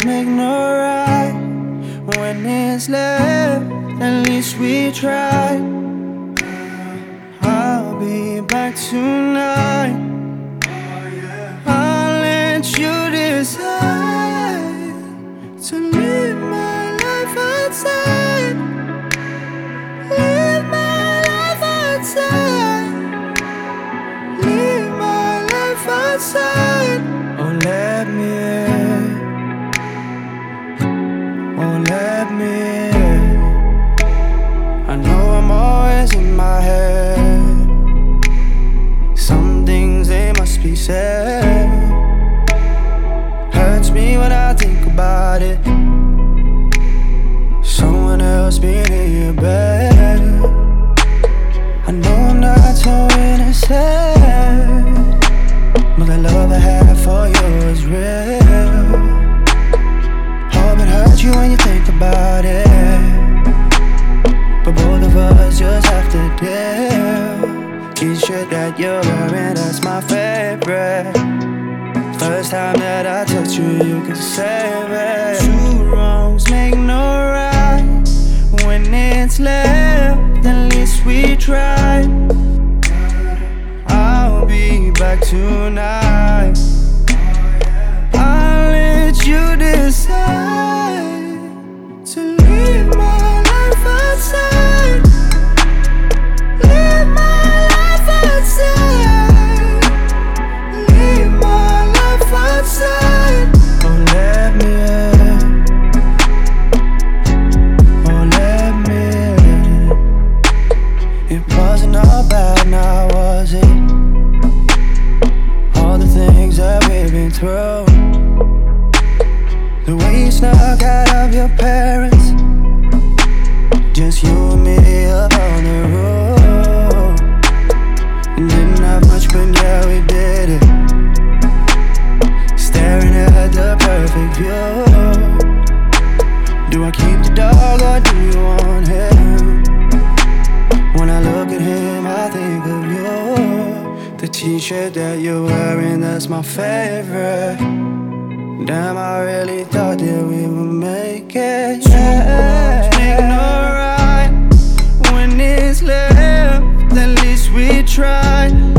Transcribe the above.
make no right. When it's left, at least we tried. I'll be back tonight. I'll let you decide to live my life outside. Live my life outside. Live my life outside. Oh, let me in. Oh, let me in. I know I'm always in my head. Some things they must be said. Hurts me when I think about it. Someone else being in your bed. I know I'm not so innocent, but the love I have for you is real. Hope it hurts you when you think about it, but both of us just have to deal. Each shirt that you're wearing, that's my favorite. First time that I touch you, you can save it. Two wrongs make no right. When it's left, at least we tried. I'll be back tonight. I'll let you decide to live my life outside. Live my life outside. Live my life outside. Oh, let me in. Oh, let me in. It wasn't all bad, now was it? All the things that we've been through, the way you snuck out of your parents, just you and me up on the road. Didn't have much, but yeah, we did it. Staring at the perfect view. Do I keep the dog or do you want him? When I look at him, I think of you. The t-shirt that you're wearing, that's my favorite. Damn, I really thought that we would make it. Yeah. Make no right. When it's left, at least we tried.